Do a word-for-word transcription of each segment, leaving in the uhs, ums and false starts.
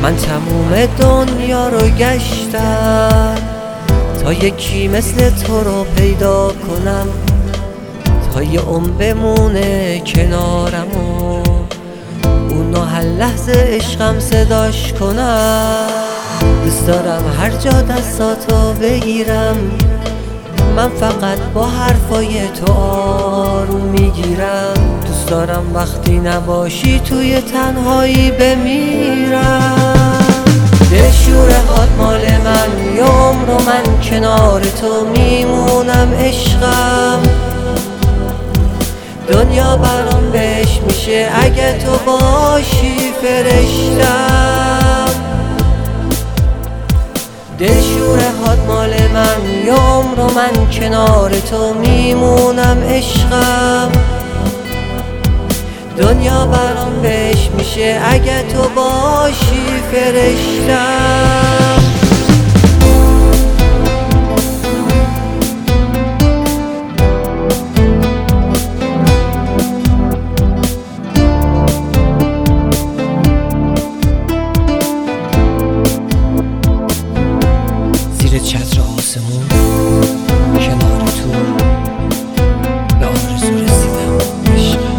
من تموم دنیا رو گشتم تا یکی مثل تو رو پیدا کنم، تا یه عمر بمونه کنارم و اونو هر لحظه عشقم صداش کنم. دوست دارم هر جا دستاتو بگیرم، من فقط با حرفای تو آروم میگیرم. دوست دارم وقتی نباشی توی تنهایی بمیرم. دلشور هات مال من، یه عمر و من کنار تو میمونم عشقم. دنیا برام بهش میشه اگه تو باشی فرشتم. دلشور هات مال من، یه عمر و من کنار تو میمونم عشقم. دنیا برام بهش میشه اگه تو باشی فرشتم. زیر چتر آسمون کنار تو به آرزو رسیدم عشقم.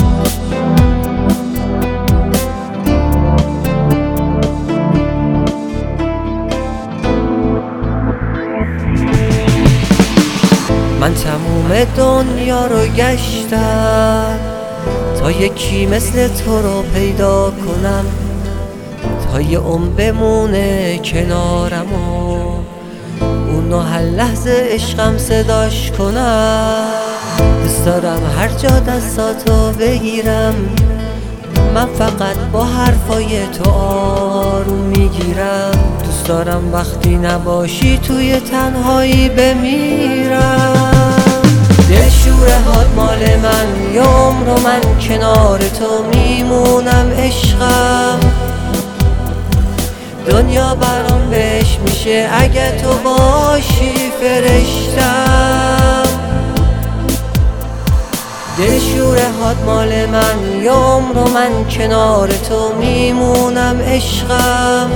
من تموم دنیا رو گشتم تا یکی مثل تو رو پیدا کنم، تا یه عمر بمونه کنارم و اونو هر لحظه عشقم صداش کنم. دوست دارم هر جا دستاتو بگیرم، من فقط با حرفای تو آروم میگیرم. دوست دارم وقتی نباشی توی تنهایی بمیرم. دلشور هات مال من، یه عمر و من کنار تو میمونم عشقم. دنیا برام بهش میشه اگه تو باشی فرشتم. دلشور هات مال من، یه عمر و من کنار تو میمونم عشقم.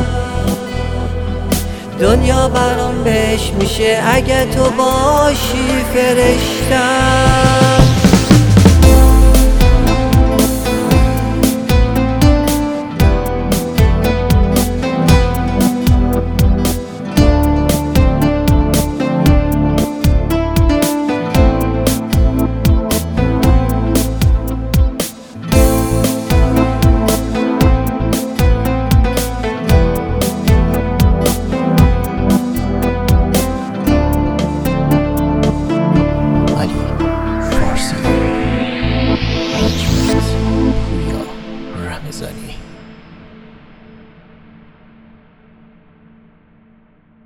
دنیا برام بهش میشه اگه تو باشی فرشتم.